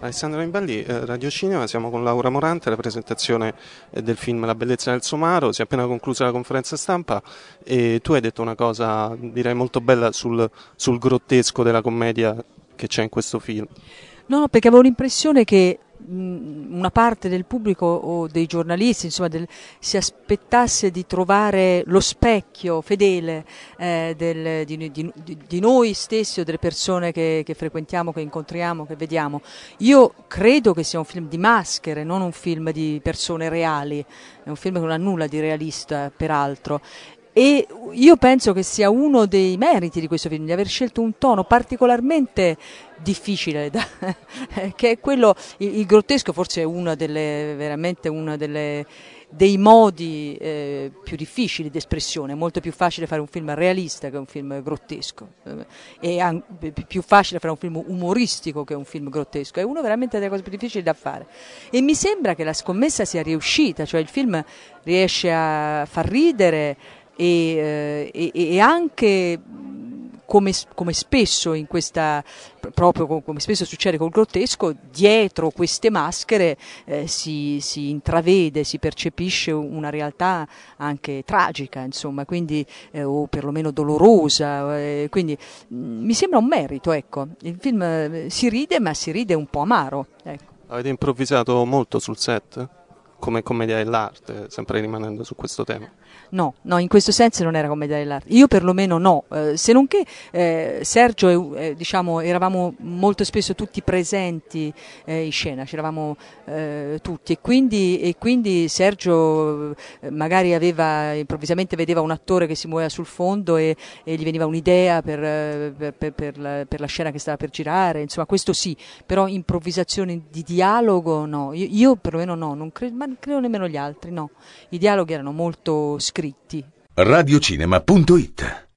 Alessandro Nibaldi, Radio Cinema, siamo con Laura Morante alla presentazione del film La bellezza del somaro. Si è appena conclusa la conferenza stampa e tu hai detto una cosa, direi molto bella, sul grottesco della commedia che c'è in questo film. No, perché avevo l'impressione che una parte del pubblico o dei giornalisti, insomma, si aspettasse di trovare lo specchio fedele di noi stessi o delle persone che frequentiamo, che incontriamo, che vediamo. Io credo che sia un film di maschere, non un film di persone reali, è un film che non ha nulla di realista, peraltro. E io penso che sia uno dei meriti di questo film, di aver scelto un tono particolarmente difficile, che è quello, il grottesco forse è veramente uno dei modi più difficili di espressione. È molto più facile fare un film realista che un film grottesco, e più facile fare un film umoristico che un film grottesco, è uno veramente delle cose più difficili da fare, e mi sembra che la scommessa sia riuscita, cioè il film riesce a far ridere e anche come spesso in questa, proprio come spesso succede col grottesco, dietro queste maschere si intravede, si percepisce una realtà anche tragica, insomma, quindi o perlomeno dolorosa, quindi mi sembra un merito, ecco. Il film si ride, ma si ride un po' amaro, ecco. Avete improvvisato molto sul set? Come commedia dell'arte, sempre rimanendo su questo tema? No, in questo senso non era commedia dell'arte. Io perlomeno no, se non che Sergio, diciamo, eravamo molto spesso tutti presenti in scena, c'eravamo tutti, e quindi Sergio magari improvvisamente vedeva un attore che si muoveva sul fondo e gli veniva un'idea per la scena che stava per girare, insomma, questo sì, però improvvisazioni di dialogo no, io perlomeno no, non credo, ma non credo nemmeno gli altri, no. I dialoghi erano molto scritti. Radiocinema.it